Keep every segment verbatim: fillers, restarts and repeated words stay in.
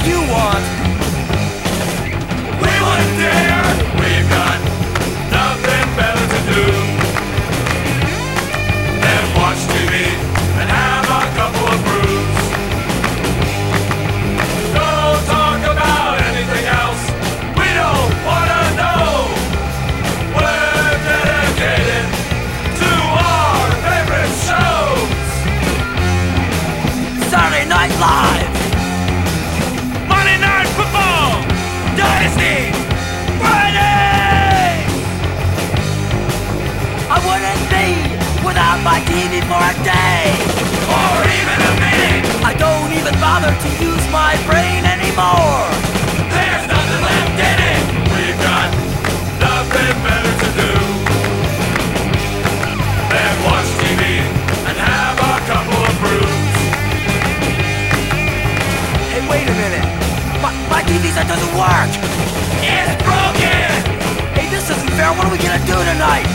you want. We wouldn't dare, we've got nothing better to do than watch T V and have a couple of brews. Don't talk about anything else, we don't wanna know. We're dedicated to our favorite shows. Saturday Night Live, Monday Night Football, Dynasty, Friday. I wouldn't be without my T V for a day, or even a minute. I don't even bother to use my brain anymore. There's nothing left in it. We've got nothing better to do than watch T V and have a couple of brews. Hey, wait a minute. My, my T V set doesn't work. It's broken. Hey, this isn't fair. What are we gonna do tonight?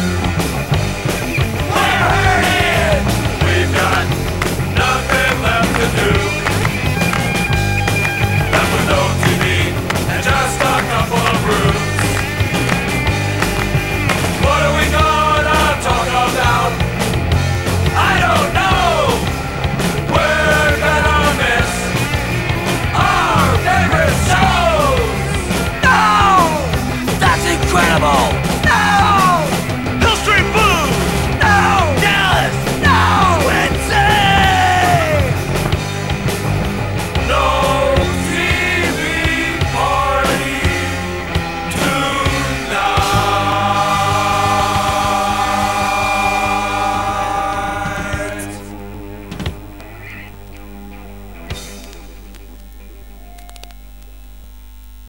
We're hurting. We've got nothing left to do